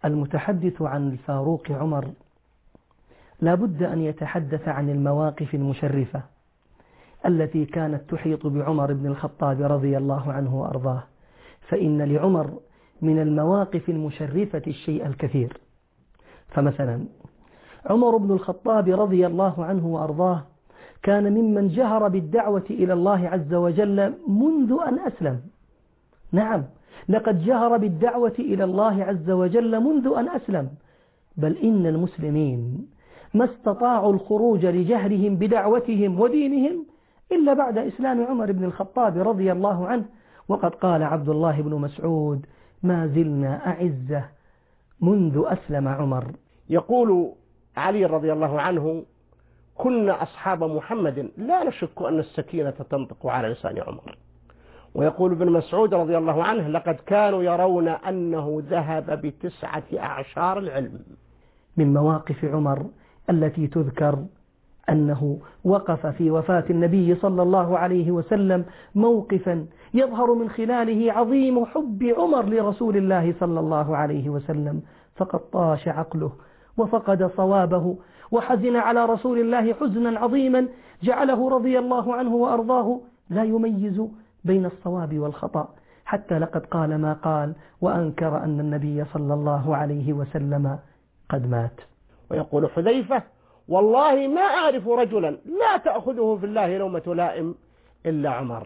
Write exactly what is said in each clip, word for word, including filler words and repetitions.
المتحدث عن الفاروق عمر لا بد أن يتحدث عن المواقف المشرفة التي كانت تحيط بعمر بن الخطاب رضي الله عنه وأرضاه، فإن لعمر من المواقف المشرفة الشيء الكثير. فمثلا عمر بن الخطاب رضي الله عنه وأرضاه كان ممن جهر بالدعوة إلى الله عز وجل منذ أن أسلم. نعم، لقد جهر بالدعوة إلى الله عز وجل منذ أن أسلم، بل إن المسلمين ما استطاعوا الخروج لجهرهم بدعوتهم ودينهم إلا بعد إسلام عمر بن الخطاب رضي الله عنه. وقد قال عبد الله بن مسعود: ما زلنا أعزة منذ أسلم عمر. يقول علي رضي الله عنه: كنا أصحاب محمد لا نشك أن السكينة تنطق على لسان عمر. ويقول ابن مسعود رضي الله عنه: لقد كانوا يرون أنه ذهب بتسعة أعشار العلم. من مواقف عمر التي تذكر أنه وقف في وفاة النبي صلى الله عليه وسلم موقفا يظهر من خلاله عظيم حب عمر لرسول الله صلى الله عليه وسلم، فقد طاش عقله وفقد صوابه وحزن على رسول الله حزنا عظيما جعله رضي الله عنه وأرضاه لا يميز بين الصواب والخطأ، حتى لقد قال ما قال وأنكر أن النبي صلى الله عليه وسلم قد مات. ويقول حذيفة: والله ما أعرف رجلا لا تأخذه في الله لومة لائم إلا عمر.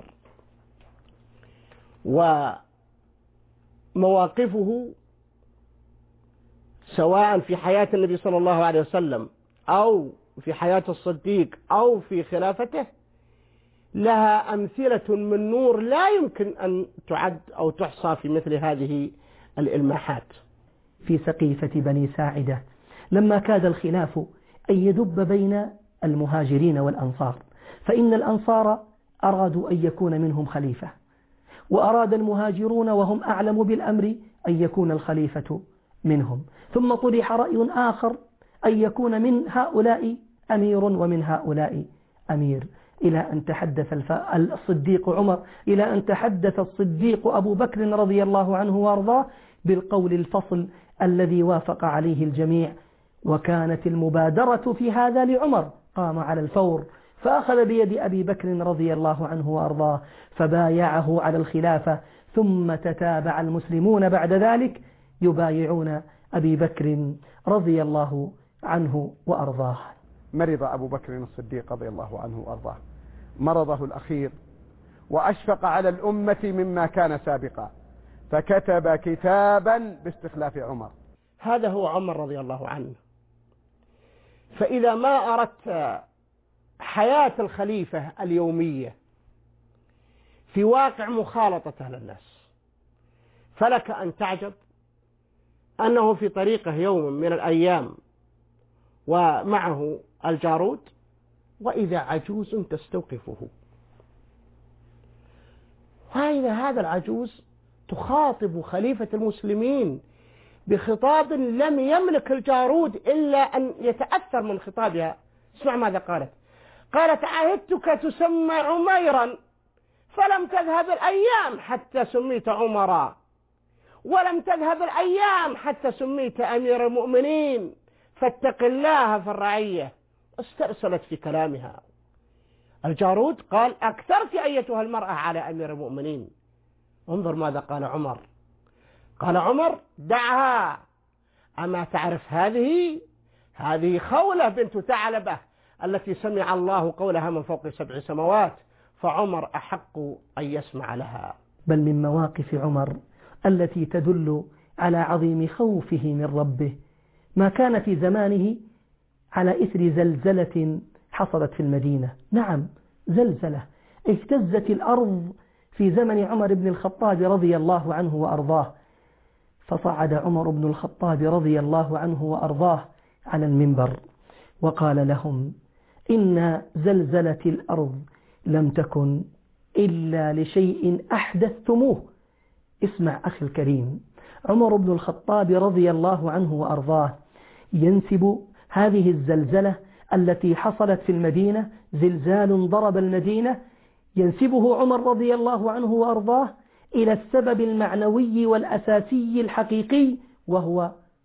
ومواقفه سواء في حياة النبي صلى الله عليه وسلم أو في حياة الصديق أو في خلافته لها أمثلة من نور لا يمكن أن تعد أو تحصى في مثل هذه الإلماحات. في سقيفة بني ساعدة لما كاد الخلاف أن يدب بين المهاجرين والأنصار، فإن الأنصار أرادوا أن يكون منهم خليفة، وأراد المهاجرون وهم أعلم بالأمر أن يكون الخليفة منهم، ثم طرح رأي آخر أن يكون من هؤلاء أمير ومن هؤلاء أمير، إلى أن تحدث الصديق عمر إلى أن تحدث الصديق أبو بكر رضي الله عنه وارضاه بالقول الفصل الذي وافق عليه الجميع، وكانت المبادرة في هذا لعمر، قام على الفور فأخذ بيد أبي بكر رضي الله عنه وأرضاه فبايعه على الخلافة، ثم تتابع المسلمون بعد ذلك يبايعون أبي بكر رضي الله عنه وأرضاه. مرض أبو بكر الصديق رضي الله عنه وأرضاه مرضه الأخير، وأشفق على الأمة مما كان سابقا، فكتب كتابا باستخلاف عمر. هذا هو عمر رضي الله عنه. فإذا ما أردت حياة الخليفة اليومية في واقع مخالطة أهل الناس، فلك أن تعجب أنه في طريقه يوم من الأيام ومعه الجارود، وإذا عجوز تستوقفه، وإذا هذا العجوز تخاطب خليفة المسلمين بخطاب لم يملك الجارود إلا أن يتأثر من خطابها. اسمع ماذا قالت: قالت: عهدتك تسمى عميرا فلم تذهب الأيام حتى سميت عمرا، ولم تذهب الأيام حتى سميت أمير المؤمنين، فاتق الله في الرعية. استرسلت في كلامها. الجارود قال: أكثرت أيتها المرأة على أمير المؤمنين. انظر ماذا قال عمر. قال عمر: دعها، أما تعرف هذه هذه خولة بنت ثعلبة التي سمع الله قولها من فوق سبع سماوات، فعمر أحق أن يسمع لها. بل من مواقف عمر التي تدل على عظيم خوفه من ربه ما كان في زمانه على إثر زلزلة حصلت في المدينة. نعم، زلزلة اهتزت الأرض في زمن عمر بن الخطاب رضي الله عنه وأرضاه، فصعد عمر بن الخطاب رضي الله عنه وأرضاه على المنبر وقال لهم: إن زلزلة الأرض لم تكن إلا لشيء أحدثتموه. اسمع أخي الكريم، عمر بن الخطاب رضي الله عنه وأرضاه ينسب هذه الزلزلة التي حصلت في المدينة، زلزال ضرب المدينة، ينسبه عمر رضي الله عنه وأرضاه إلى السبب المعنوي والأساسي الحقيقي، وهو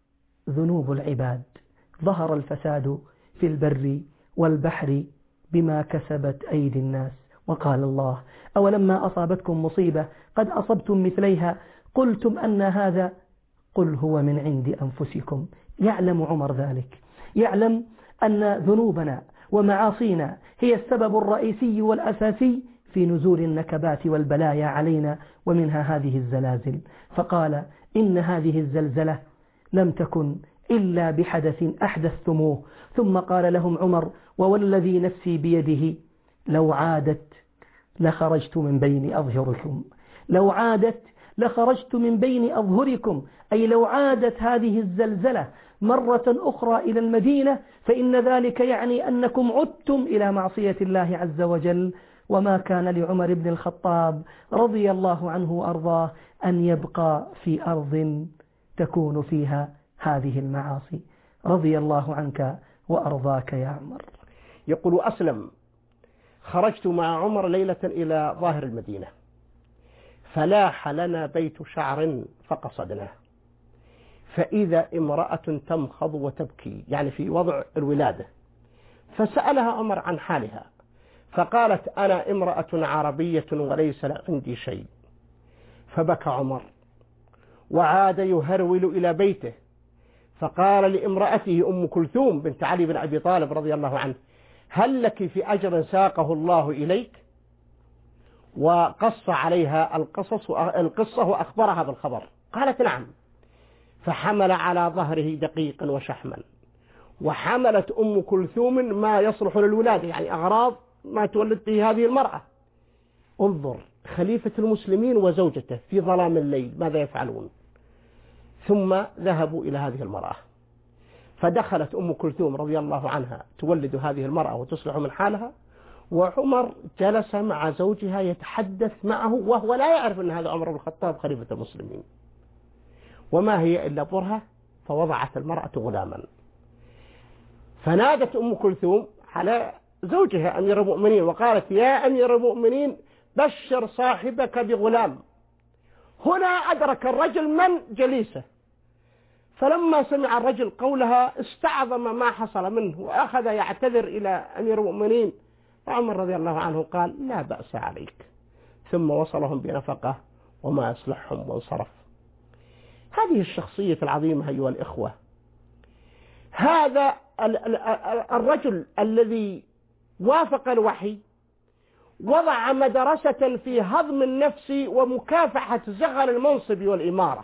ذنوب العباد. ظهر الفساد في البر والبحر بما كسبت أيدي الناس. وقال الله: أولما أصابتكم مصيبة قد أصبتم مثليها قلتم أن هذا قل هو من عند أنفسكم. يعلم عمر ذلك، يعلم أن ذنوبنا ومعاصينا هي السبب الرئيسي والأساسي في نزول النكبات والبلايا علينا، ومنها هذه الزلازل. فقال: إن هذه الزلزلة لم تكن إلا بحدث أحدثتموه. ثم قال لهم عمر: ووالذي نفسي بيده لو عادت لخرجت من بين أظهركم، لو عادت لخرجت من بين أظهركم، أي لو عادت هذه الزلزلة مرة أخرى إلى المدينة فإن ذلك يعني أنكم عدتم إلى معصية الله عز وجل. وما كان لعمر بن الخطاب رضي الله عنه وأرضاه أن يبقى في أرض تكون فيها هذه المعاصي. رضي الله عنك وأرضاك يا عمر. يقول أسلم: خرجت مع عمر ليلة إلى ظاهر المدينة فلاح لنا بيت شعر فقصدناه، فإذا امرأة تمخض وتبكي، يعني في وضع الولادة، فسألها عمر عن حالها فقالت: أنا امرأة عربية وليس عندي شيء. فبكى عمر وعاد يهرول إلى بيته، فقال لامرأته أم كلثوم بنت علي بن أبي طالب رضي الله عنه: هل لك في أجر ساقه الله إليك؟ وقص عليها القصص القصة وأخبرها بالخبر. قالت: نعم. فحمل على ظهره دقيقا وشحما، وحملت أم كلثوم ما يصلح للولادة، يعني أغراض ما تولد به هذه المرأة. انظر خليفة المسلمين وزوجته في ظلام الليل ماذا يفعلون. ثم ذهبوا إلى هذه المرأة، فدخلت أم كلثوم رضي الله عنها تولد هذه المرأة وتصلح من حالها، وعمر جلس مع زوجها يتحدث معه وهو لا يعرف أن هذا عمر بن الخطاب خليفة المسلمين. وما هي إلا برهة، فوضعت المرأة غلاما. فنادت أم كلثوم على زوجها أمير المؤمنين وقالت: يا أمير المؤمنين بشر صاحبك بغلام. هنا أدرك الرجل من جليسه، فلما سمع الرجل قولها استعظم ما حصل منه وأخذ يعتذر إلى أمير المؤمنين. عمر رضي الله عنه قال: لا بأس عليك، ثم وصلهم بنفقة وما يصلحهم وانصرف. هذه الشخصية العظيمة أيها الإخوة، هذا الرجل الذي وافق الوحي وضع مدرسة في هضم النفس ومكافحة زغل المنصب والإمارة.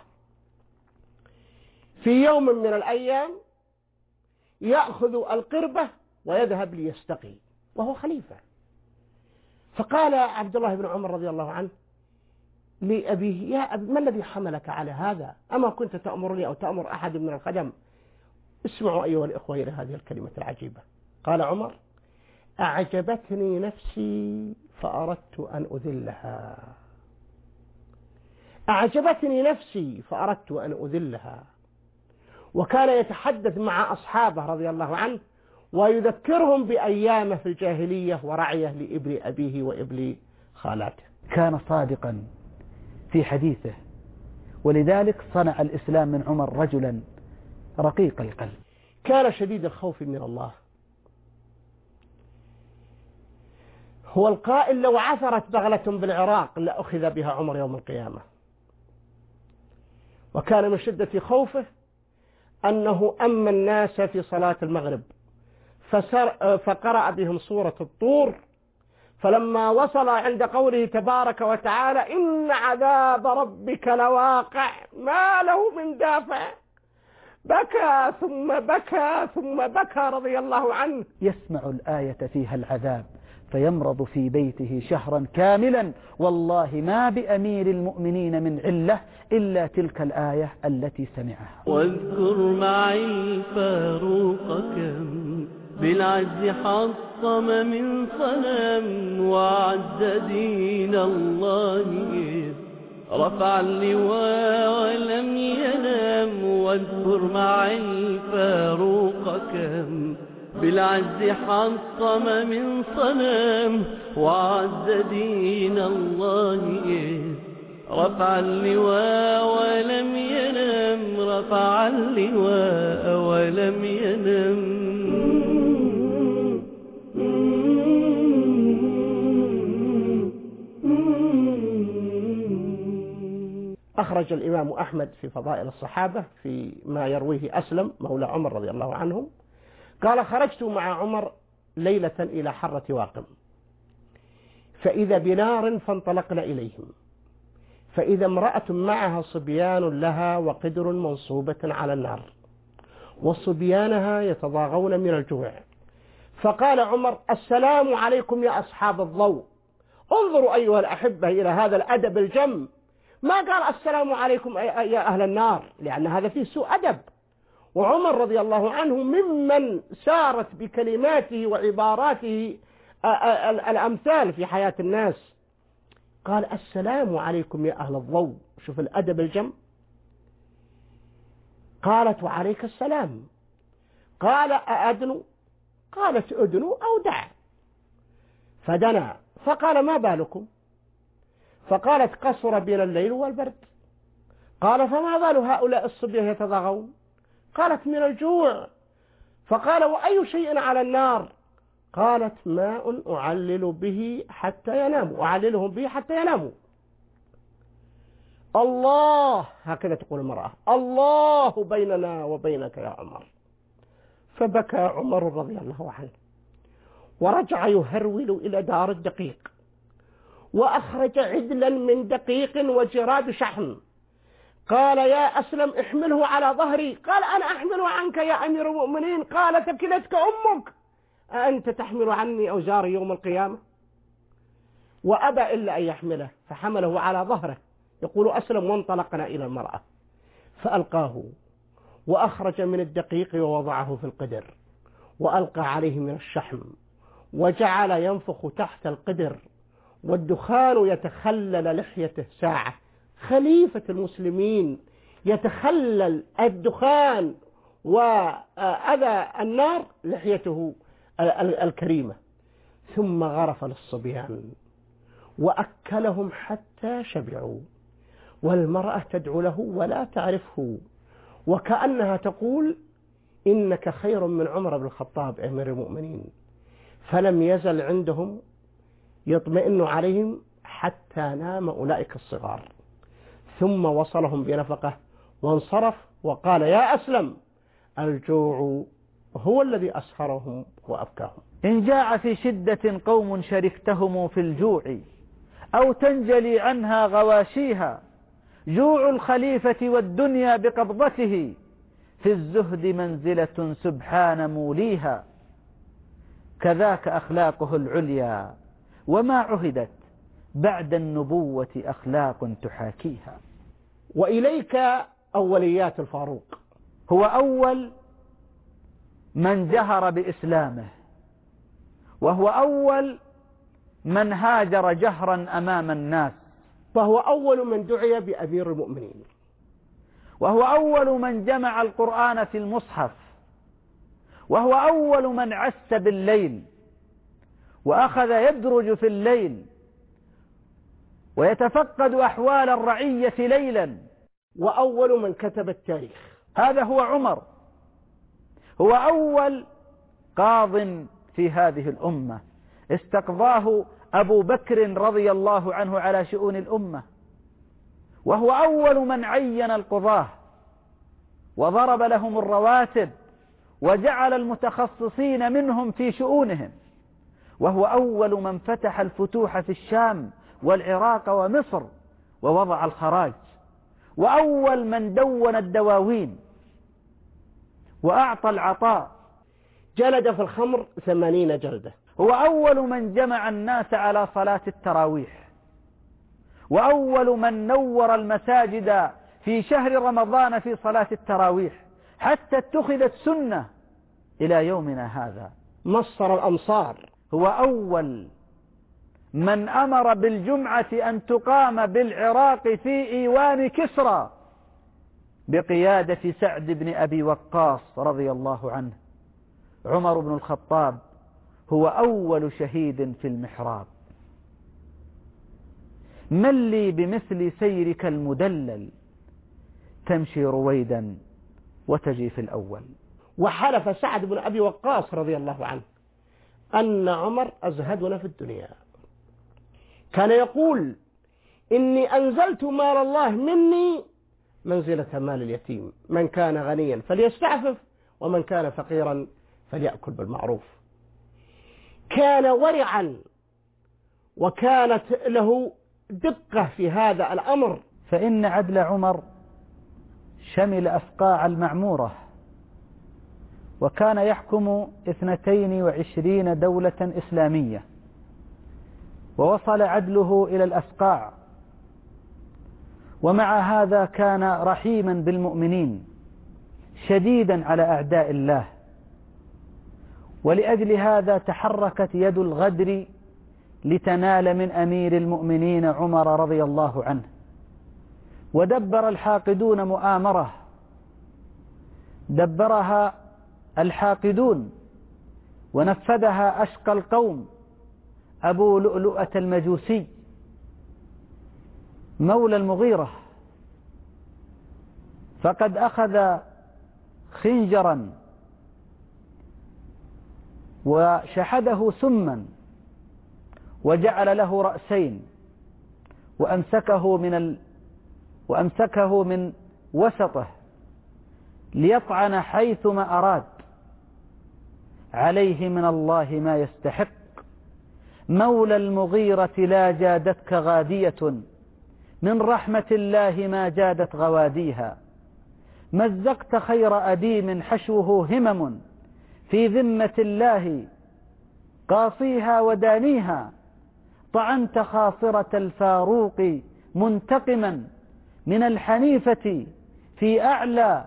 في يوم من الأيام يأخذ القربة ويذهب ليستقي وهو خليفة. فقال عبد الله بن عمر رضي الله عنه لأبيه: يا أبي ما الذي حملك على هذا؟ أما كنت تأمرني أو تأمر أحد من الخدم؟ اسمعوا أيها الإخوة إلى هذه الكلمة العجيبة. قال عمر: أعجبتني نفسي فأردت أن أذلها. أعجبتني نفسي فأردت أن أذلها. وكان يتحدث مع أصحابه رضي الله عنه ويذكرهم بأيامه في الجاهلية ورعيه لإبل أبيه وإبل خالاته. كان صادقا في حديثه، ولذلك صنع الإسلام من عمر رجلا رقيق القلب. كان شديد الخوف من الله، هو القائل: لو عثرت بغلة بالعراق لأخذ بها عمر يوم القيامة. وكان من شدة خوفه أنه أما الناس في صلاة المغرب فقرأ بهم سورة الطور، فلما وصل عند قوله تبارك وتعالى: إن عذاب ربك لواقع ما له من دافع، بكى ثم بكى ثم بكى رضي الله عنه. يسمع الآية فيها العذاب فيمرض في بيته شهرا كاملا، والله ما بأمير المؤمنين من علة إلا تلك الآية التي سمعها. واذكر معي الفاروق كم بالعز حطم من صنم، وعز دين الله إذ رفع اللواء ولم ينام. واذكر معي الفاروق كم بالعز حطم من صنم، وعز دين الله إذ رفع اللواء ولم ينام. رفع اللواء ولم ينم. أخرج الإمام أحمد في فضائل الصحابة في ما يرويه أسلم مولى عمر رضي الله عنهم قال: خرجت مع عمر ليلة إلى حرة واقم، فإذا بنار فانطلقنا إليهم، فإذا امرأة معها صبيان لها وقدر منصوبة على النار، وصبيانها يتضاغون من الجوع. فقال عمر: السلام عليكم يا أصحاب الضوء. انظروا أيها الأحبة إلى هذا الأدب الجم، ما قال السلام عليكم يا أهل النار، لأن هذا فيه سوء أدب. وعمر رضي الله عنه ممن سارت بكلماته وعباراته الأمثال في حياة الناس، قال: السلام عليكم يا أهل الضوء. شوف الأدب الجم. قالت: وعليك السلام. قال: أأدنو؟ قالت: أدنو أو دع. فدنا فقال: ما بالكم؟ فقالت: قصر بنا الليل والبرد. قال: فما بال هؤلاء الصبية يتضاغون؟ قالت: من الجوع. فقال: وأي شيء على النار؟ قالت: ماء أعلل به حتى يناموا، أعللهم به حتى يناموا. الله، هكذا تقول المرأة، الله بيننا وبينك يا عمر. فبكى عمر رضي الله عنه ورجع يهرول إلى دار الدقيق، وأخرج عدلا من دقيق وجراد شحم. قال: يا أسلم احمله على ظهري. قال: أنا أحمله عنك يا أمير المؤمنين. قال: ثكلتك أمك، أأنت تحمل عني أوزاري يوم القيامة؟ وأبى إلا أن يحمله، فحمله على ظهره. يقول أسلم: وانطلقنا إلى المرأة فألقاه، وأخرج من الدقيق ووضعه في القدر، وألقى عليه من الشحم، وجعل ينفخ تحت القدر، والدخان يتخلل لحيته ساعة. خليفة المسلمين يتخلل الدخان وأذى النار لحيته الكريمة. ثم غرف للصبيان وأكلهم حتى شبعوا، والمرأة تدعو له ولا تعرفه، وكأنها تقول: إنك خير من عمر بن الخطاب أمير المؤمنين. فلم يزل عندهم يطمئن عليهم حتى نام أولئك الصغار، ثم وصلهم بنفقه وانصرف وقال: يا أسلم، الجوع هو الذي أسهرهم وأبكاهم. إن جاع في شدة قوم شركتهم في الجوع، أو تنجلي عنها غواشيها، جوع الخليفة والدنيا بقبضته، في الزهد منزلة سبحان موليها، كذاك أخلاقه العليا، وما عهدت بعد النبوة أخلاق تحاكيها. وإليك أوليات الفاروق. هو أول من جهر بإسلامه، وهو أول من هاجر جهرا أمام الناس، فهو أول من دعي بأمير المؤمنين، وهو أول من جمع القرآن في المصحف، وهو أول من عس بالليل وأخذ يدرج في الليل ويتفقد أحوال الرعية ليلا، وأول من كتب التاريخ. هذا هو عمر. هو أول قاض في هذه الأمة استقضاه أبو بكر رضي الله عنه على شؤون الأمة، وهو أول من عين القضاة وضرب لهم الرواتب وجعل المتخصصين منهم في شؤونهم، وهو أول من فتح الفتوح في الشام والعراق ومصر ووضع الخراج، وأول من دون الدواوين وأعطى العطاء، جلد في الخمر ثمانين جلدة. هو أول من جمع الناس على صلاة التراويح، وأول من نور المساجد في شهر رمضان في صلاة التراويح، حتى اتخذت سنة إلى يومنا هذا. مصر الأمصار. هو أول من أمر بالجمعة أن تقام بالعراق في إيوان كسرى بقيادة سعد بن أبي وقاص رضي الله عنه. عمر بن الخطاب هو أول شهيد في المحراب. من لي بمثل سيرك المدلل، تمشي رويدا وتجي في الأول. وحلف سعد بن أبي وقاص رضي الله عنه أن عمر أزهدنا في الدنيا، كان يقول إني أنزلت مال الله مني منزلة مال اليتيم، من كان غنيا فليستعفف ومن كان فقيرا فليأكل بالمعروف. كان ورعا وكانت له دقة في هذا الأمر. فإن عدل عمر شمل أفقاع المعمورة، وكان يحكم اثنتين وعشرين دولة إسلامية، ووصل عدله إلى الأفقاع، ومع هذا كان رحيما بالمؤمنين شديدا على أعداء الله. ولأجل هذا تحركت يد الغدر لتنال من أمير المؤمنين عمر رضي الله عنه، ودبر الحاقدون مؤامرة دبرها الحاقدون ونفذها أشقى القوم أبو لؤلؤة المجوسي مولى المغيرة، فقد أخذ خنجرا وشحذه سما وجعل له رأسين، وأمسكه من ال... وأمسكه من وسطه ليطعن حيثما أراد. عليه من الله ما يستحق، مولى المغيرة لا جادتك غادية، من رحمة الله ما جادت غواديها. مزقت خير أديم حشوه همم، في ذمة الله قاصيها ودانيها. طعنت خاصرة الفاروق منتقما، من الحنيفة في أعلى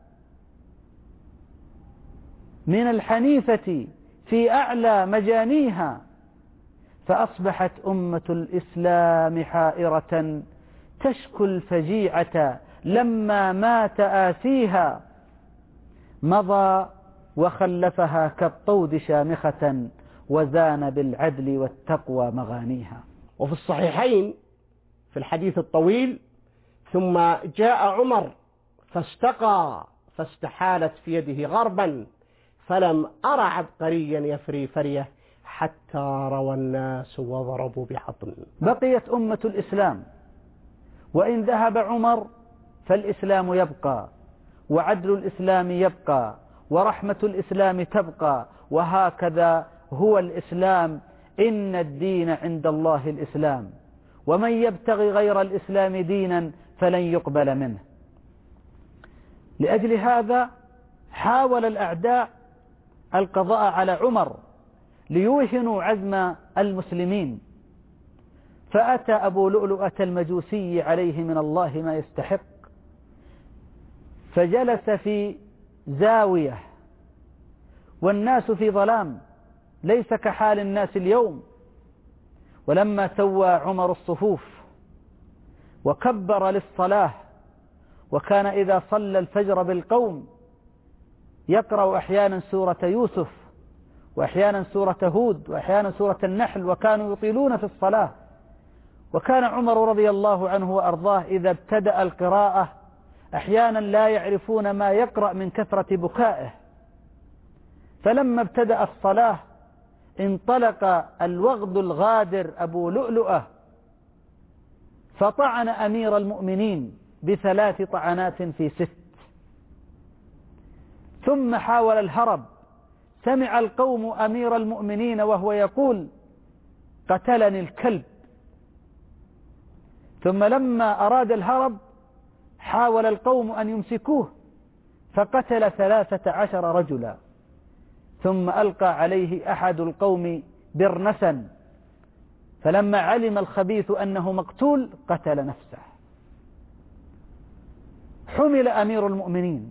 من الحنيفة في أعلى مجانيها. فأصبحت أمة الإسلام حائرة، تشكو الفجيعة لما مات آسيها. مضى وخلفها كالطود شامخة، وزان بالعدل والتقوى مغانيها. وفي الصحيحين في الحديث الطويل: ثم جاء عمر فاستقى فاستحالت في يده غربا، فلم أر عبقريا يفري فريه، حتى روى الناس وضربوا بحطن. بقيت أمة الإسلام، وإن ذهب عمر فالإسلام يبقى، وعدل الإسلام يبقى، ورحمة الإسلام تبقى. وهكذا هو الإسلام، إن الدين عند الله الإسلام، ومن يبتغي غير الإسلام دينا فلن يقبل منه. لأجل هذا حاول الأعداء القضاء على عمر ليوهنوا عزم المسلمين، فأتى أبو لؤلؤة المجوسي عليه من الله ما يستحق، فجلس في زاوية والناس في ظلام، ليس كحال الناس اليوم. ولما سوى عمر الصفوف وكبر للصلاة، وكان إذا صلى الفجر بالقوم يقرأ أحيانا سورة يوسف، وأحيانا سورة هود، وأحيانا سورة النحل، وكانوا يطيلون في الصلاة. وكان عمر رضي الله عنه وأرضاه إذا ابتدأ القراءة أحيانا لا يعرفون ما يقرأ من كثرة بكائه. فلما ابتدأ الصلاة انطلق الوغد الغادر أبو لؤلؤة فطعن أمير المؤمنين بثلاث طعنات في ست، ثم حاول الهرب. سمع القوم أمير المؤمنين وهو يقول: قتلني الكلب. ثم لما أراد الهرب حاول القوم أن يمسكوه، فقتل ثلاثة عشر رجلا. ثم ألقى عليه أحد القوم برنسا، فلما علم الخبيث أنه مقتول قتل نفسه. حمل أمير المؤمنين،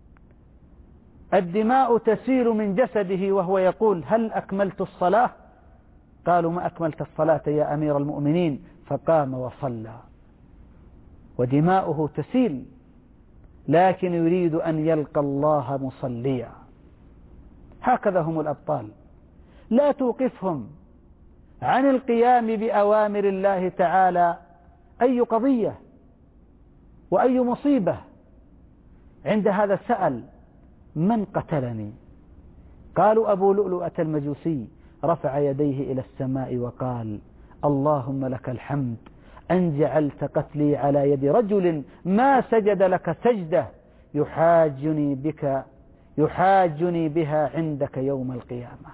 الدماء تسيل من جسده وهو يقول: هل أكملت الصلاة؟ قالوا: ما أكملت الصلاة يا أمير المؤمنين. فقام وصلى ودماؤه تسيل، لكن يريد أن يلقى الله مصليا. هكذا هم الأبطال، لا توقفهم عن القيام بأوامر الله تعالى أي قضية وأي مصيبة، عند هذا سأل: من قتلني؟ قالوا: أبو لؤلؤة المجوسي. رفع يديه إلى السماء وقال: اللهم لك الحمد أن جعلت قتلي على يد رجل ما سجد لك سجدة يحاجني بك يحاجني بها عندك يوم القيامة.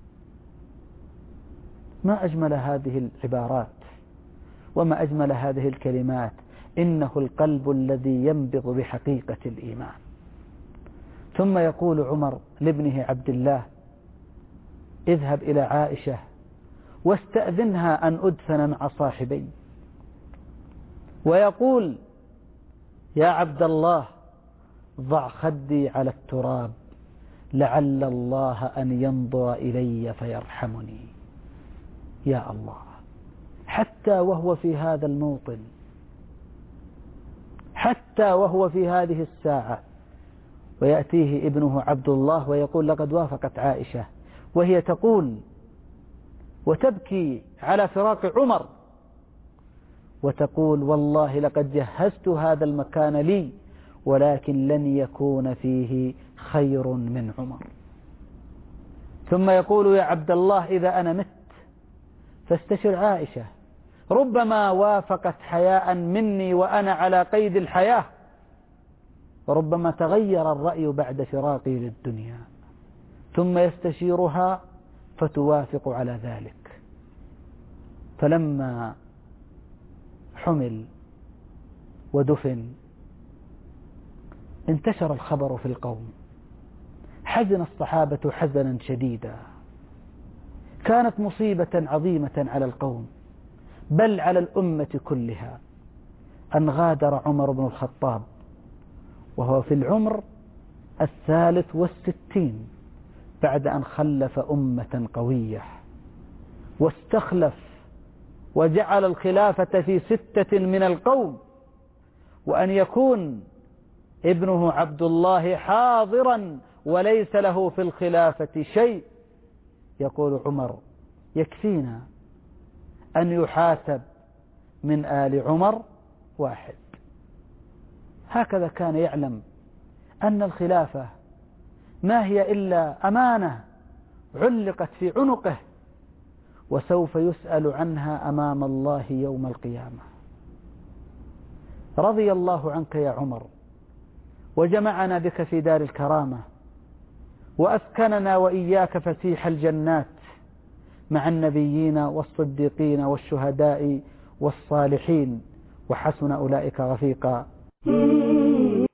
ما أجمل هذه العبارات وما أجمل هذه الكلمات. إنه القلب الذي ينبض بحقيقة الإيمان. ثم يقول عمر لابنه عبد الله: اذهب إلى عائشة واستأذنها أن أدفن مع صاحبي. ويقول: يا عبد الله ضع خدي على التراب لعل الله أن ينظر إلي فيرحمني. يا الله، حتى وهو في هذا الموطن، حتى وهو في هذه الساعة، ويأتيه ابنه عبد الله ويقول: لقد وافقت عائشة، وهي تقول وتبكي على فراق عمر وتقول: والله لقد جهزت هذا المكان لي، ولكن لن يكون فيه خير من عمر. ثم يقول: يا عبد الله إذا أنا مت فاستشر عائشة، ربما وافقت حياء مني وأنا على قيد الحياة، وربما تغير الرأي بعد فراقي للدنيا. ثم يستشيرها فتوافق على ذلك. فلما حمل ودفن انتشر الخبر في القوم، حزن الصحابة حزنا شديدا. كانت مصيبة عظيمة على القوم بل على الأمة كلها أن غادر عمر بن الخطاب وهو في العمر الثالث والستين بعد أن خلف أمة قوية، واستخلف وجعل الخلافة في ستة من القوم، وأن يكون ابنه عبد الله حاضرا وليس له في الخلافة شيء. يقول عمر: يكفينا أن يحاسب من آل عمر واحد. هكذا كان يعلم أن الخلافة ما هي إلا أمانة علقت في عنقه، وسوف يسأل عنها أمام الله يوم القيامة. رضي الله عنك يا عمر، وجمعنا بك في دار الكرامة، وأسكننا وإياك فسيح الجنات مع النبيين والصديقين والشهداء والصالحين، وحسن أولئك رفيقا.